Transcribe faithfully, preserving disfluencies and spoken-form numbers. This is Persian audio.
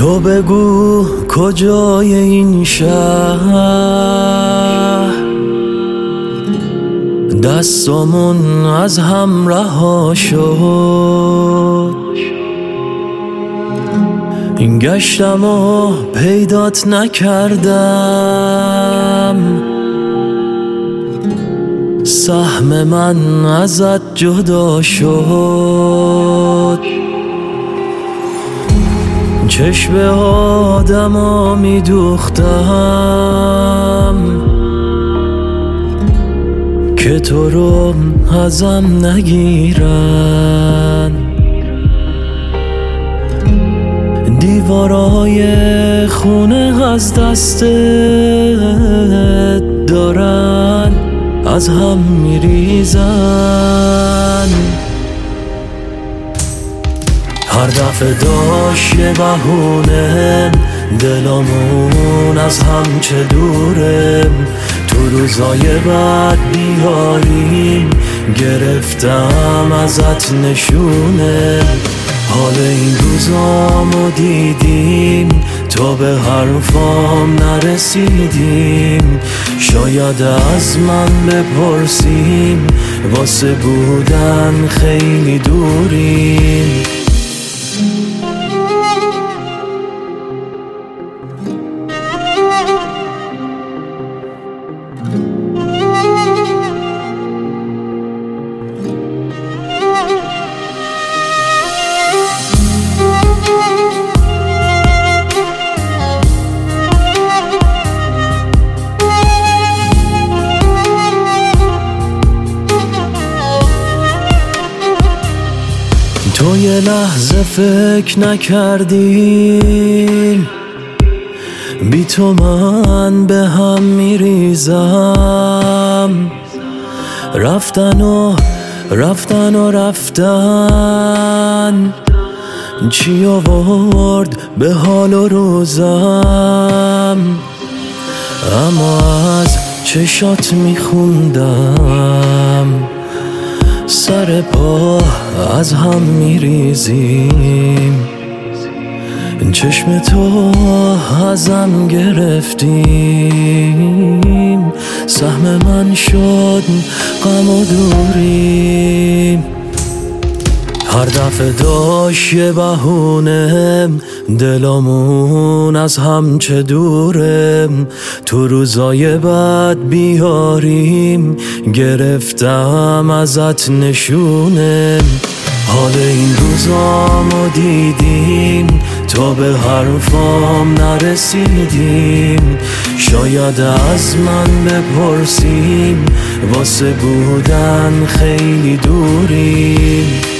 تو بگو کجای این شهر دستامون از هم رها شد، این گشتم و پیدات نکردم، سهم من ازت جدا شد. چشم آدما میدوختم که تو رو ازم نگیرن، دیوارای خونه از دستت دارن از هم میریزن. هر دفعه داشت یه بهونه دلامون از هم چه دوره، تو روزای بعد بیاریم گرفتم ازت نشونه. حال این روزامو دیدیم تا به حرفام نرسیدیم، شاید از من بپرسیم واسه بودن خیلی دوریم. تو یه لحظه فکر نکردیم بی تو من به هم میریزم، رفتن و رفتن و رفتن چی آورد به حال و روزم، اما از چشات میخوندم سر پا از هم میریزیم، چشم تو ازم گرفتیم، سهم من شد غم و دوریم. هر دفعه داشت یه بهونه دلامون از هم چه دوره، تو روزای بعد بیاریم گرفتم ازت نشونه. حال این روزامو دیدیم تا به حرفام نرسیدیم، شاید از من بپرسیم واسه بودن خیلی دوریم.